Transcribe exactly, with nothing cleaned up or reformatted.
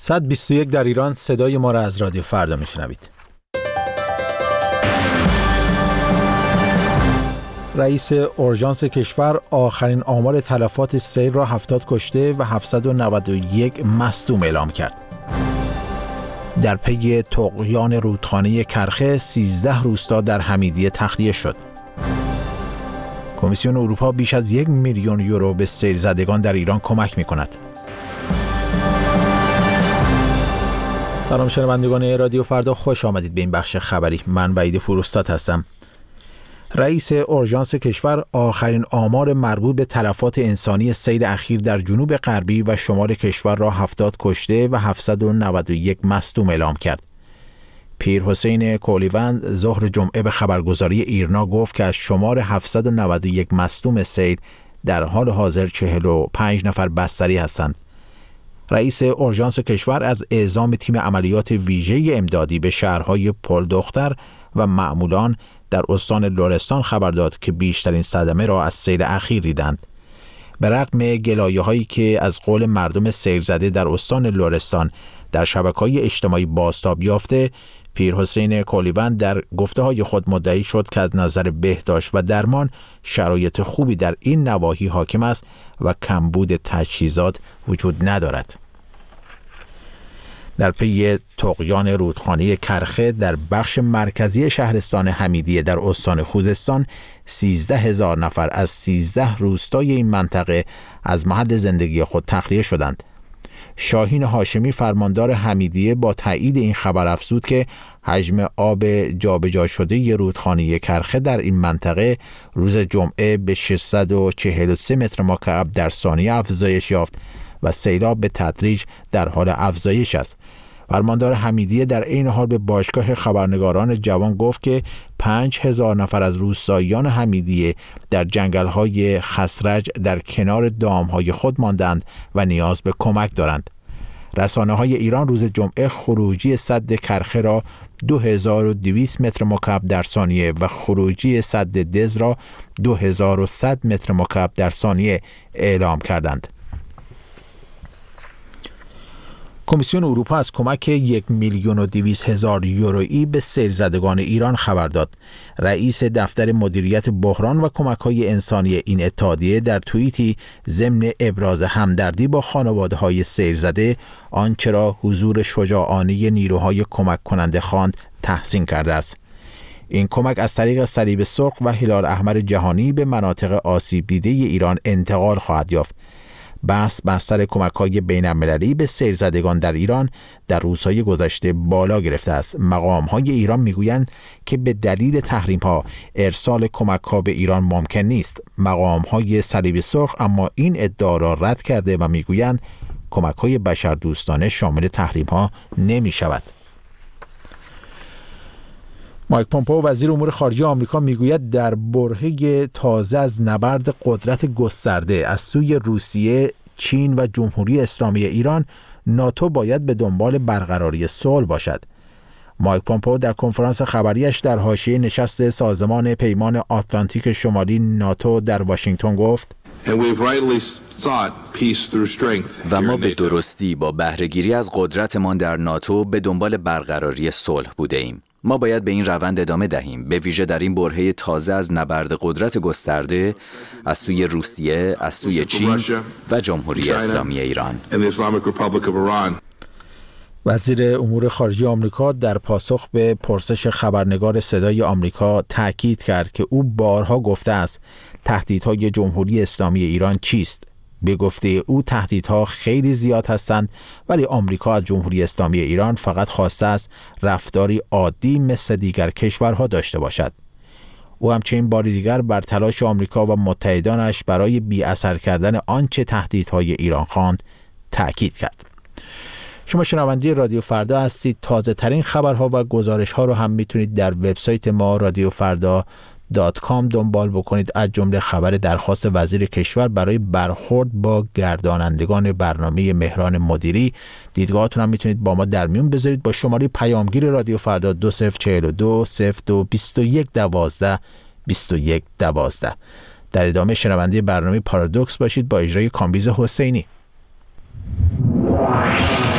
صد و بیست و یک در ایران، صدای ما را از رادیو فردا میشنوید. رئیس اورژانس کشور آخرین آمار تلفات سیل را هفتاد کشته و هفتصد و نود و یک مصدوم اعلام کرد. در پی طغیان رودخانه کرخه، سیزده روستا در حمیدیه تخلیه شد. کمیسیون اروپا بیش از یک میلیون یورو به سیل زدگان در ایران کمک می‌کند. سلام شنوندگان رادیو فردا، خوش آمدید به این بخش خبری. من وحید پوروستاد هستم. رئیس اورژانس کشور آخرین آمار مربوط به تلفات انسانی سیل اخیر در جنوب غربی و شمال کشور را هفتاد کشته و هفتصد و نود و یک مصدوم اعلام کرد. پیر حسین کولیوند ظهر جمعه به خبرگزاری ایرنا گفت که از شمار هفتصد و نود و یک مصدوم سیل در حال حاضر چهل و پنج نفر بستری هستند. رئیس اورژانس کشور از اعزام تیم عملیات ویژه امدادی به شهرهای پلدختر و معمولان در استان لرستان خبر داد که بیشترین صدمه را از سیل اخیر دیدند. به رغم گلایه‌هایی که از قول مردم سیل زده در استان لرستان در شبکه‌های اجتماعی بازتاب یافته، پیر حسین کولیوند در گفته‌های خود مدعی شد که از نظر بهداشت و درمان شرایط خوبی در این نواحی حاکم است و کمبود تجهیزات وجود ندارد. در پی طغیان رودخانه کرخه در بخش مرکزی شهرستان حمیدیه در استان خوزستان، سیزده هزار نفر از سیزده روستای این منطقه از محل زندگی خود تخلیه شدند. شاهین هاشمی فرماندار حمیدیه با تایید این خبر افزود که حجم آب جابجا شده رودخانه کرخه در این منطقه روز جمعه به ششصد و چهل و سه متر مکعب در ثانیه افزایش یافت و سیلاب به تدریج در حال افزایش است. فرماندار حمیدیه در این حال به باشگاه خبرنگاران جوان گفت که پنج هزار نفر از روستاییان حمیدیه در جنگل‌های خسرج در کنار دام‌های خود ماندند و نیاز به کمک دارند. رسانه‌های ایران روز جمعه خروجی سد کرخه را دو هزار و دویست متر مکعب در ثانیه و خروجی سد دز را دو هزار و صد متر مکعب در ثانیه اعلام کردند. کمیسیون اروپا از کمک یک میلیون و دویست هزار یورویی به سیل زدگان ایران خبر داد. رئیس دفتر مدیریت بحران و کمک‌های انسانی این اتحادیه در توییتی ضمن ابراز همدردی با خانواده‌های سیل زده آنچه را حضور شجاعانه نیروهای کمک کننده خواند تحسین کرده است. این کمک از طریق صلیب سرخ و هلال احمر جهانی به مناطق آسیب دیده ایران انتقال خواهد یافت. بحث بر سر کمک‌های بین‌المللی به سیل زدگان در ایران در روزهای گذشته بالا گرفته است. مقام‌های ایران می‌گویند که به دلیل تحریم‌ها ارسال کمک‌ها به ایران ممکن نیست. مقام‌های صلیب سرخ اما این ادعا را رد کرده و می‌گویند کمک‌های بشردوستانه شامل تحریم‌ها نمی‌شود. مایک پومپئو وزیر امور خارجه آمریکا میگوید در برهه تازه از نبرد قدرت گسترده از سوی روسیه، چین و جمهوری اسلامی ایران، ناتو باید به دنبال برقراری صلح باشد. مایک پومپئو در کنفرانس خبریش در حاشیه نشست سازمان پیمان آتلانتیک شمالی ناتو در واشنگتن گفت و ما به درستی با بهره‌گیری از قدرتمان در ناتو به دنبال برقراری صلح بوده ایم. ما باید به این روند ادامه دهیم، به ویژه در این برهه تازه از نبرد قدرت گسترده از سوی روسیه، از سوی چین و جمهوری اسلامی ایران. وزیر امور خارجه آمریکا در پاسخ به پرسش خبرنگار صدای آمریکا تاکید کرد که او بارها گفته است تهدیدهای جمهوری اسلامی ایران چیست. به گفته او تهدیدها خیلی زیاد هستند، ولی آمریکا از جمهوری اسلامی ایران فقط خواسته است رفتاری عادی مثل دیگر کشورها داشته باشد. او همچنین بار دیگر بر تلاش آمریکا و متحدانش برای بی اثر کردن آنچه تهدیدهای ایران خواند تأکید کرد. شما شنونده رادیو فردا هستید. تازه ترین خبرها و گزارش ها رو هم میتونید در وبسایت ما رادیو فردا دات کام دنبال بکنید، از جمله خبر درخواست وزیر کشور برای برخورد با گردانندگان برنامه مهران مدیری. دیدگاهاتون هم میتونید با ما در میون بذارید با شماره پیامگیر رادیو فردا دو صفر چهل و دو صفر دو بیست و یک دوازده بیست و یک دوازده. در ادامه شنونده برنامه پارادوکس باشید با اجرای کامبیز حسینی.